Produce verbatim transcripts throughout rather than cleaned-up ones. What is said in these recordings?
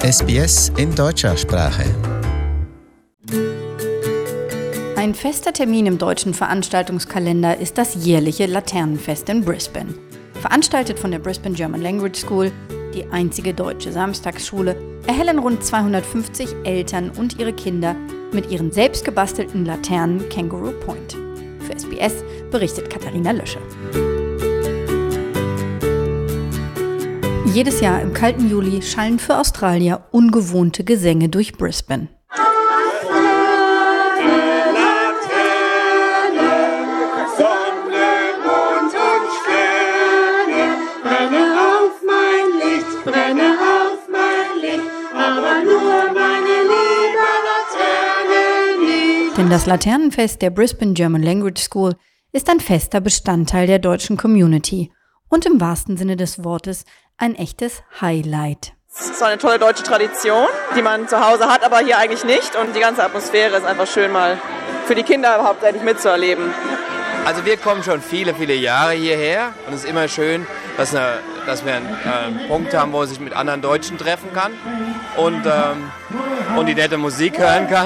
S B S in deutscher Sprache. Ein fester Termin im deutschen Veranstaltungskalender ist das jährliche Laternenfest in Brisbane. Veranstaltet von der Brisbane German Language School, die einzige deutsche Samstagsschule, erhellen rund zweihundertfünfzig Eltern und ihre Kinder mit ihren selbst gebastelten Laternen Kangaroo Point. Für S B S berichtet Katharina Lösche. Jedes Jahr im kalten Juli schallen für Australier ungewohnte Gesänge durch Brisbane. Denn das Laternenfest der Brisbane German Language School ist ein fester Bestandteil der deutschen Community und im wahrsten Sinne des Wortes ein echtes Highlight. Es ist eine tolle deutsche Tradition, die man zu Hause hat, aber hier eigentlich nicht. Und die ganze Atmosphäre ist einfach schön, mal für die Kinder hauptsächlich mitzuerleben. Also wir kommen schon viele, viele Jahre hierher und es ist immer schön, dass, eine, dass wir einen, äh, einen Punkt haben, wo man sich mit anderen Deutschen treffen kann und, ähm, und die nette Musik hören kann.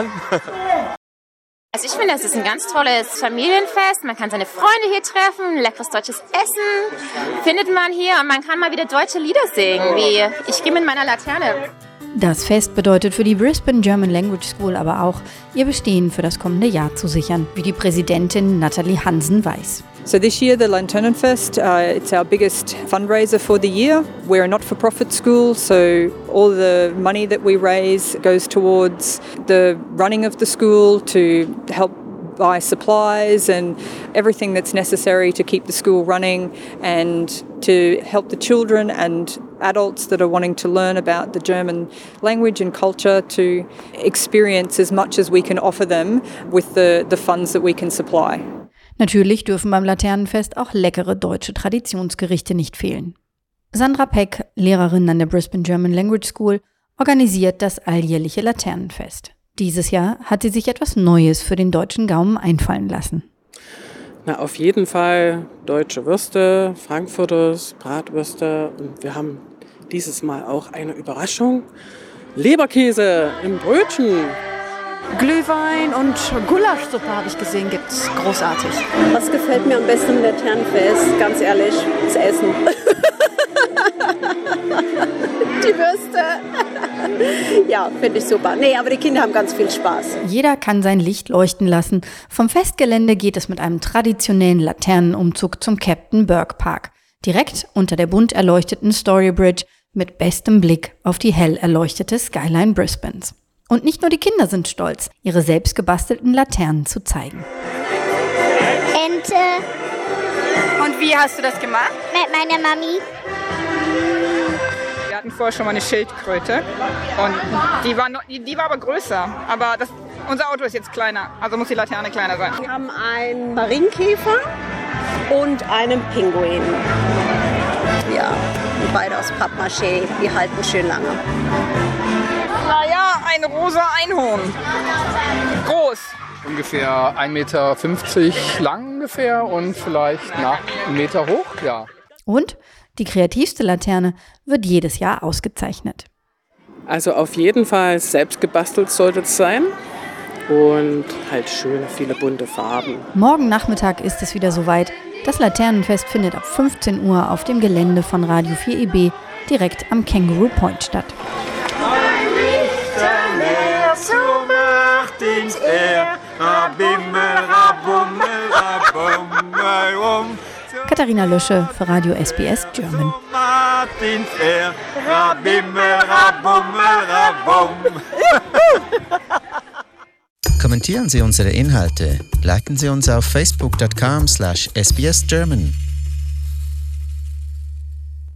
Also ich finde, es ist ein ganz tolles Familienfest. Man kann seine Freunde hier treffen, leckeres deutsches Essen findet man hier und man kann mal wieder deutsche Lieder singen, wie Ich gehe mit meiner Laterne. Das Fest bedeutet für die Brisbane German Language School aber auch, ihr Bestehen für das kommende Jahr zu sichern, wie die Präsidentin Natalie Hansen weiß. So this year, the Lanternenfest, uh, it's our biggest fundraiser for the year. We're a not-for-profit school, so all the money that we raise goes towards the running of the school, to help buy supplies and everything that's necessary to keep the school running, and to help the children and adults that are wanting to learn about the German language and culture to experience as much as we can offer them with the, the funds that we can supply. Natürlich dürfen beim Laternenfest auch leckere deutsche Traditionsgerichte nicht fehlen. Sandra Peck, Lehrerin an der Brisbane German Language School, organisiert das alljährliche Laternenfest. Dieses Jahr hat sie sich etwas Neues für den deutschen Gaumen einfallen lassen. Na, auf jeden Fall deutsche Würste, Frankfurters, Bratwürste, und wir haben dieses Mal auch eine Überraschung. Leberkäse im Brötchen. Glühwein und Gulaschsuppe habe ich gesehen, gibt's großartig. Was gefällt mir am besten im Laternenfest? Ganz ehrlich, das Essen. Die Würste. Ja, finde ich super. Nee, aber die Kinder haben ganz viel Spaß. Jeder kann sein Licht leuchten lassen. Vom Festgelände geht es mit einem traditionellen Laternenumzug zum Captain Burke Park. Direkt unter der bunt erleuchteten Story Bridge mit bestem Blick auf die hell erleuchtete Skyline Brisbanes. Und nicht nur die Kinder sind stolz, ihre selbst gebastelten Laternen zu zeigen. Ente. Und wie hast du das gemacht? Mit meiner Mami. Wir hatten vorher schon mal eine Schildkröte und die war, noch, die, die war aber größer. Aber das, unser Auto ist jetzt kleiner, also muss die Laterne kleiner sein. Wir haben einen Marienkäfer und einen Pinguin. Ja, beide aus Pappmaché, die halten schön lange. Naja, ein rosa Einhorn. Groß. Ungefähr ein Meter fünfzig lang ungefähr und vielleicht nach einem Meter hoch, ja. Und die kreativste Laterne wird jedes Jahr ausgezeichnet. Also auf jeden Fall selbst gebastelt sollte es sein und halt schöne, viele bunte Farben. Morgen Nachmittag ist es wieder soweit. Das Laternenfest findet ab fünfzehn Uhr auf dem Gelände von Radio vier E B direkt am Kangaroo Point statt. Katharina Lösche für Radio S B S German. Kommentieren Sie unsere Inhalte, liken Sie uns auf facebook dot com slash S B S German.